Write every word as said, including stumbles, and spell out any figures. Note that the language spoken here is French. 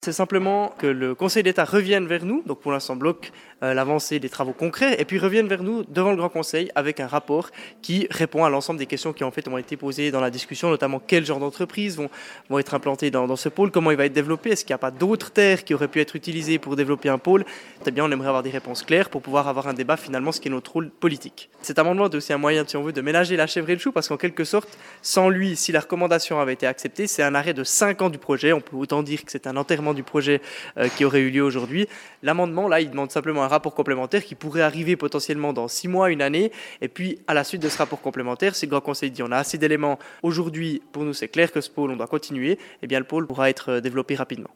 C'est simplement que le Conseil d'État revienne vers nous, donc pour l'instant bloque euh, l'avancée des travaux concrets, et puis revienne vers nous devant le Grand Conseil avec un rapport qui répond à l'ensemble des questions qui en fait ont été posées dans la discussion, notamment quel genre d'entreprises vont, vont être implantées dans, dans ce pôle, comment il va être développé, est-ce qu'il n'y a pas d'autres terres qui auraient pu être utilisées pour développer un pôle. Eh bien, on aimerait avoir des réponses claires pour pouvoir avoir un débat finalement, ce qui est notre rôle politique. Cet amendement est aussi un moyen, si on veut, de ménager la chèvre et le chou, parce qu'en quelque sorte, sans lui, si la recommandation avait été acceptée, c'est un arrêt de cinq ans du projet. On peut autant dire que c'est un enterrement du projet euh, qui aurait eu lieu aujourd'hui. L'amendement, là, il demande simplement un rapport complémentaire qui pourrait arriver potentiellement dans six mois, une année. Et puis, à la suite de ce rapport complémentaire, si le Grand Conseil dit on a assez d'éléments aujourd'hui, pour nous c'est clair que ce pôle, on doit continuer, eh bien le pôle pourra être développé rapidement.